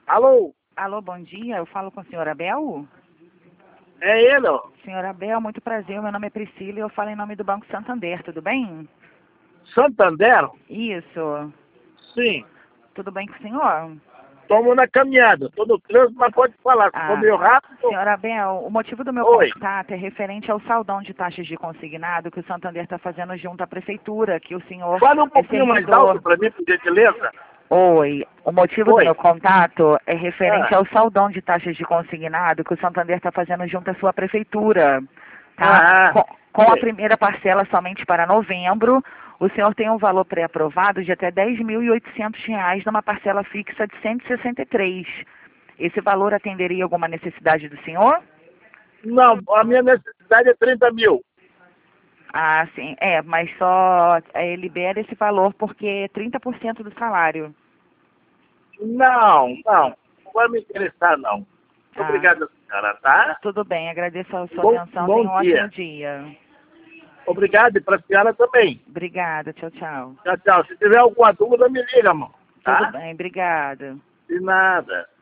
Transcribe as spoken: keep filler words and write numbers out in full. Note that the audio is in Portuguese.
Alô? Alô, bom dia. Eu falo com a senhora Abel? É ele, ó. Senhora Abel, muito prazer. Meu nome é Priscila e eu falo em nome do Banco Santander, tudo bem? Santander? Isso. Sim. Tudo bem com o senhor? Estamos na caminhada. Estou no trânsito, mas pode falar. Se for Ah, meio rápido... senhora Abel, o motivo do meu Oi. contato é referente ao saldão de taxas de consignado que o Santander está fazendo junto à prefeitura, que o senhor Fala um é pouquinho mais alto servidor. para mim, por gentileza. Oi, o motivo do Oi. meu contato é referente Ah. ao saldão de taxas de consignado que o Santander está fazendo junto à sua prefeitura, tá? Ah. Com, com a Oi. primeira parcela somente para novembro, o senhor tem um valor pré-aprovado de até dez mil e oitocentos reais numa parcela fixa de cento e sessenta e três. Esse valor atenderia alguma necessidade do senhor? Não, a minha necessidade é trinta mil. Ah, sim, é, mas só é, libera esse valor porque é trinta por cento do salário. Não, não. Não vai me interessar, não. Muito Ah, obrigado, senhora, tá? tudo bem, agradeço a sua Bom, atenção, bom tenha um ótimo dia. dia. Obrigado e para a senhora também. Obrigada, tchau, tchau. Tchau, tchau. Se tiver alguma dúvida, me liga, mano. Tudo Tá? bem, obrigada. De nada.